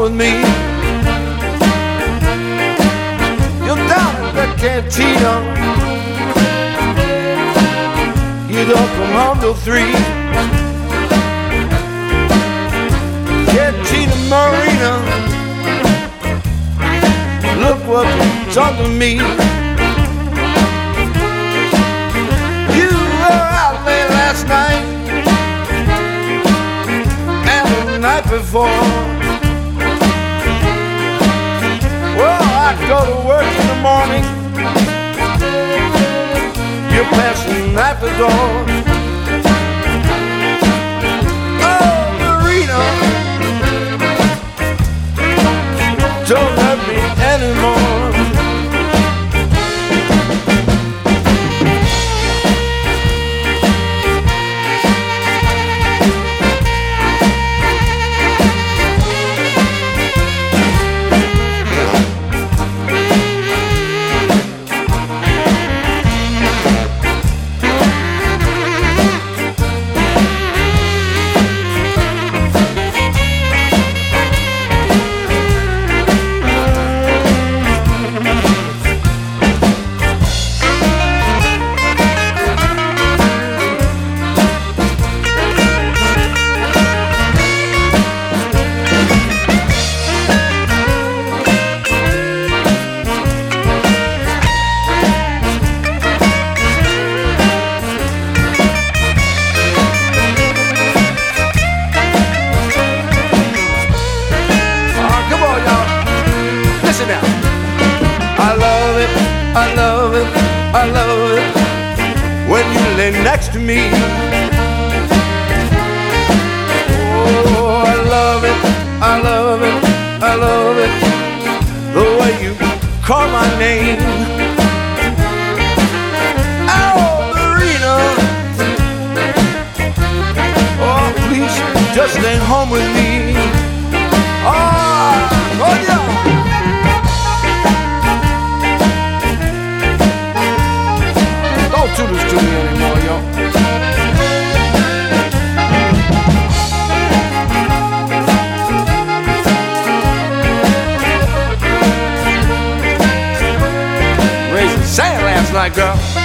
with me. You're down at the cantina. You don't come home till 3. Cantina Marina, look what you've done to me. You were out late last night and the night before. Well, I go to work in the morning, you're passing at the door. Oh, Marina, don't hurt me anymore. I love it, I love it when you lay next to me. Oh, I love it, I love it, I love it, the way you call my name. Oh, Marina, oh, please just stay home with me. Oh, yeah. To the studio anymore, yo. Raising sand last night, girl.